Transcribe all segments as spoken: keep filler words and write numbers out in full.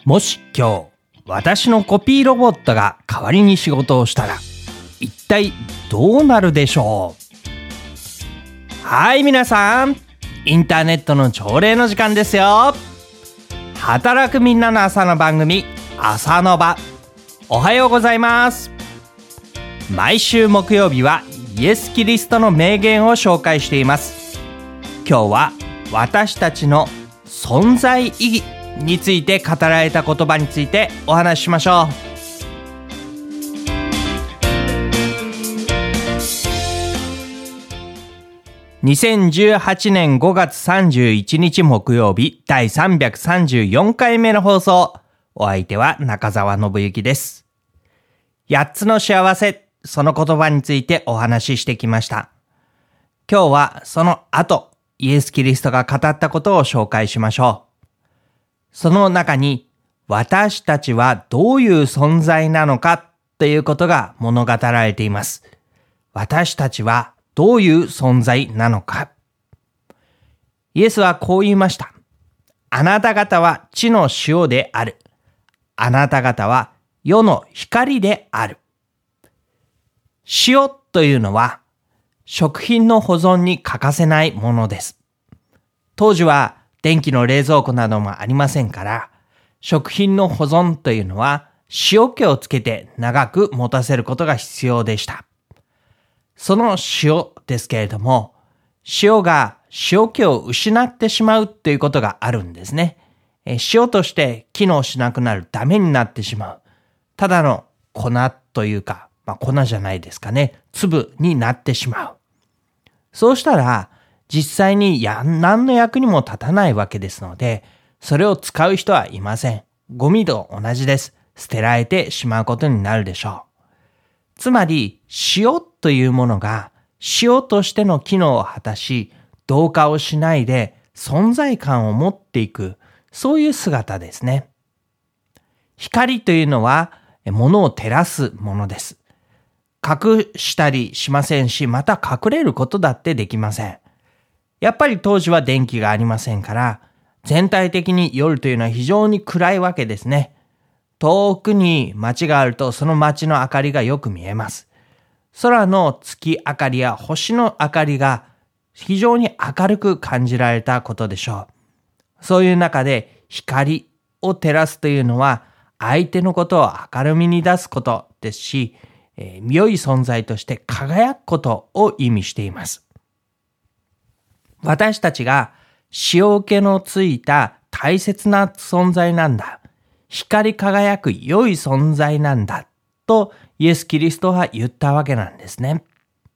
もし今日私のコピーロボットが代わりに仕事をしたら一体どうなるでしょう。はい、皆さん、インターネットの朝礼の時間ですよ。働くみんなの朝の番組、朝の場。おはようございます。毎週木曜日はイエス・キリストの名言を紹介しています。今日は私たちの存在意義について語られた言葉についてお話ししましょう。にせんじゅうはちねんごがつさんじゅういちにち木曜日、だいさんびゃくさんじゅうよんかいめの放送。お相手は中澤信之です。やっつの幸せ、その言葉についてお話ししてきました。今日はその後、イエス・キリストが語ったことを紹介しましょう。その中に、私たちはどういう存在なのかということが物語られています。私たちはどういう存在なのか。イエスはこう言いました。あなた方は地の塩である。あなた方は世の光である。塩というのは食品の保存に欠かせないものです。当時は電気の冷蔵庫などもありませんから、食品の保存というのは塩気をつけて長く持たせることが必要でした。その塩ですけれども、塩が塩気を失ってしまうということがあるんですね。塩として機能しなくなる、ダメになってしまう。ただの粉というか、まあ、粉じゃないですかね。粒になってしまう。そうしたら、実際にや何の役にも立たないわけですので、それを使う人はいません。ゴミと同じです。捨てられてしまうことになるでしょう。つまり、塩というものが塩としての機能を果たし、同化をしないで存在感を持っていく、そういう姿ですね。光というのは、物を照らすものです。隠したりしませんし、また隠れることだってできません。やっぱり当時は電気がありませんから、全体的に夜というのは非常に暗いわけですね。遠くに街があるとその街の明かりがよく見えます。空の月明かりや星の明かりが非常に明るく感じられたことでしょう。そういう中で光を照らすというのは相手のことを明るみに出すことですし、えー、良い存在として輝くことを意味しています。私たちが塩気のついた大切な存在なんだ。光り輝く良い存在なんだ。とイエス・キリストは言ったわけなんですね。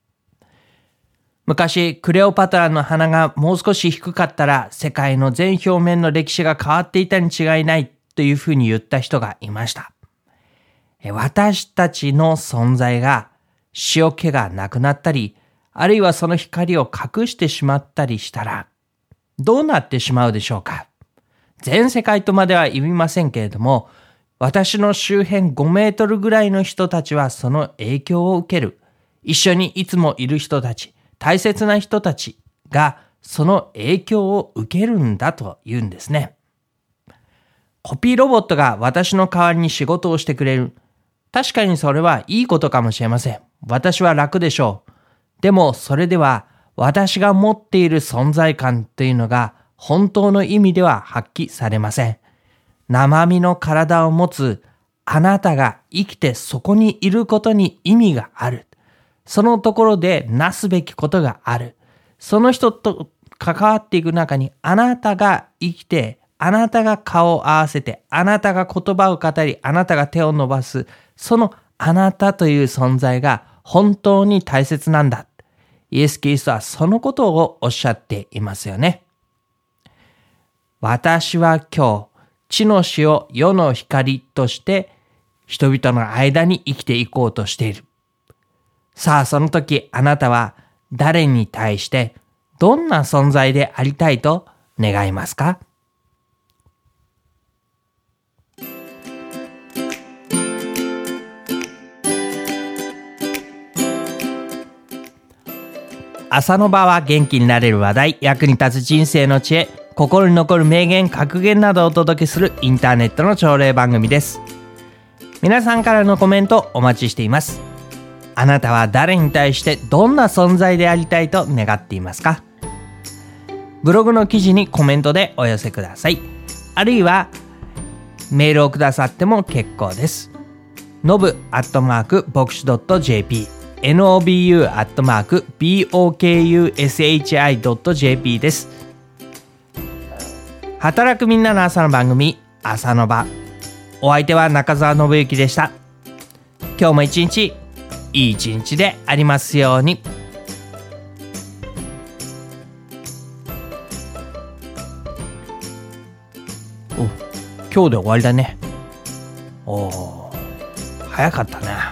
昔、クレオパトラの鼻がもう少し低かったら世界の全表面の歴史が変わっていたに違いないというふうに言った人がいました。私たちの存在が塩気がなくなったり、あるいはその光を隠してしまったりしたら、どうなってしまうでしょうか。全世界とまでは言いませんけれども、私の周辺ごメートルぐらいの人たちはその影響を受ける。一緒にいつもいる人たち、大切な人たちがその影響を受けるんだと言うんですね。コピーロボットが私の代わりに仕事をしてくれる。確かにそれはいいことかもしれません。私は楽でしょう。でもそれでは私が持っている存在感というのが本当の意味では発揮されません。生身の体を持つあなたが生きてそこにいることに意味がある。そのところでなすべきことがある。その人と関わっていく中にあなたが生きて、あなたが顔を合わせて、あなたが言葉を語り、あなたが手を伸ばす、そのあなたという存在が本当に大切なんだ。イエス・キリストはそのことをおっしゃっていますよね。私は今日、地の塩、世の光として人々の間に生きていこうとしている。さあ、その時あなたは誰に対してどんな存在でありたいと願いますか？朝の場は元気になれる話題、役に立つ人生の知恵。 心に残る名言格言などをお届けするインターネットの朝礼番組です。皆さんからのコメントお待ちしています。あなたは誰に対してどんな存在でありたいと願っていますか？ブログの記事にコメントでお寄せください。あるいはメールをくださっても結構です。ノブアットマークボクシドット ジェーピー ノブ アットマーク ボクシドット ジェーピー です。働くみんなの朝の番組、朝の場。お相手は中澤信之でした。今日も一日いい一日でありますように。お、今日で終わりだね。おー、早かったね。